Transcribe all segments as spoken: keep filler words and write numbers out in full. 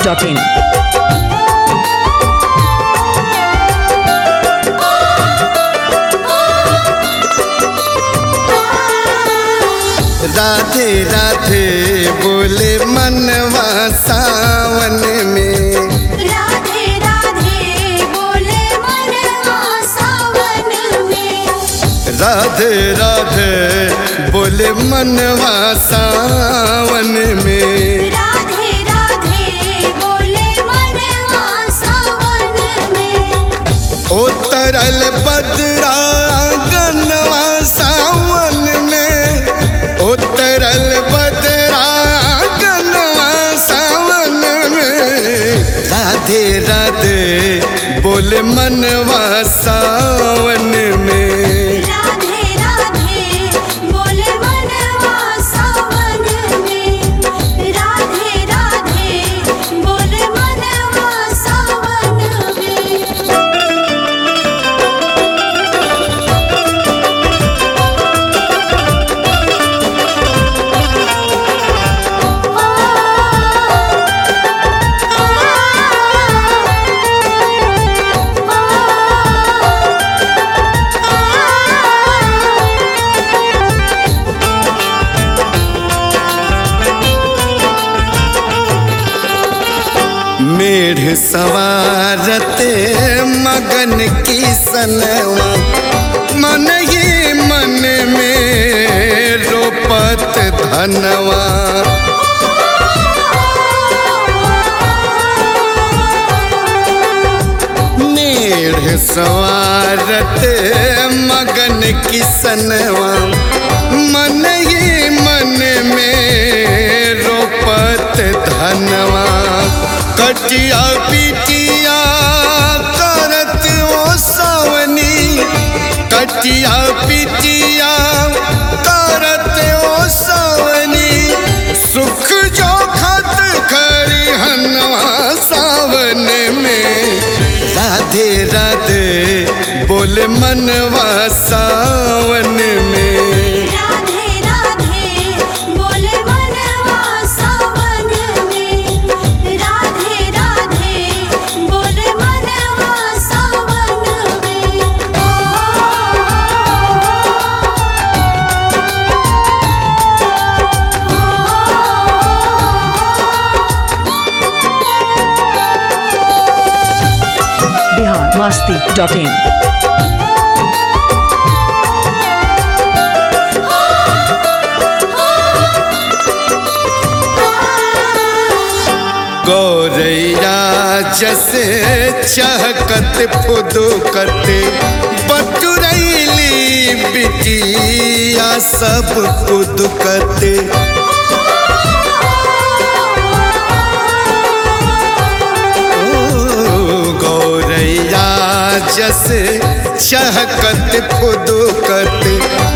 Dot in. Radhe Radhe बोले मनवा सावन में, राधे राधे बोले मनवा सावन में, राधे राधे बोले मनवा सावन में, राधे राधे बोले मनवा सावन में। ओ तरल बदरा गनवा सावन में, ओ तरल बदरा गनवा सावन में, राधे राधे बोले मनवा सावन में, राधे राधे बोले मनवा सावन में, राधे राधे बोले मनवा सावन में। मेढ़ सवारते मगन की सनवा, मन ही मन में रोपत धनवा, मेढ़ सवारते मगन की सनवा, मन ही मन में रोपत धनवा, कटिया पिटिया करत ओ सावनी, कटिया पिटिया करत ओ सावनी, सुख जो खत खरिहनवा सावन में, राधे राधे बोले मनवा सावन में, राधे राधे बोले मनवा सावन में, राधे राधे बोले मनवा सावन में। Bihar Masti dot in. गौरैया जैसे चहकत फुदुकत, बटुरैली बिटिया सब फुदुकत, गौरैया जैसे चहकत फुदुकत,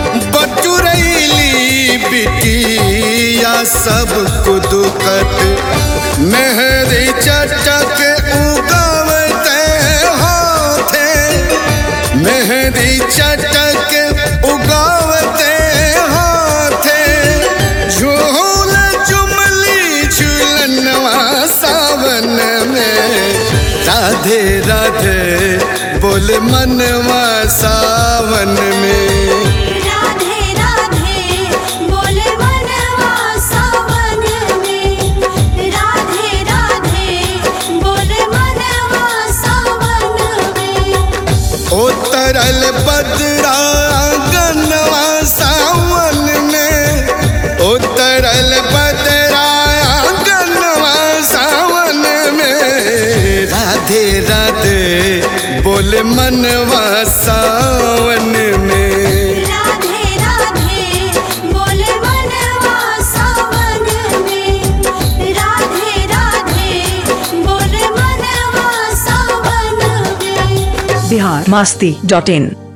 बटुरैली बिटिया सब कुदुकत, मेहरी चटक उगावते हाथे, मेहरी चटक उगावते हाथे, झूल जुमली झूलनवा सावन में, राधे राधे बोले मनवा सावन में, राधे राधे बोले मनवा सावन में, राधे राधे बोले मनवा सावन में। ओ तरल बदरा गनवा सावन में, ओ तरल बदरा गनवा सावन में, राधे राधे बोले मनवा सावन में, राधे राधे बोले मनवा सावन में, राधे राधे बोले मनवा सावन में। बिहार मस्ती डॉट इन।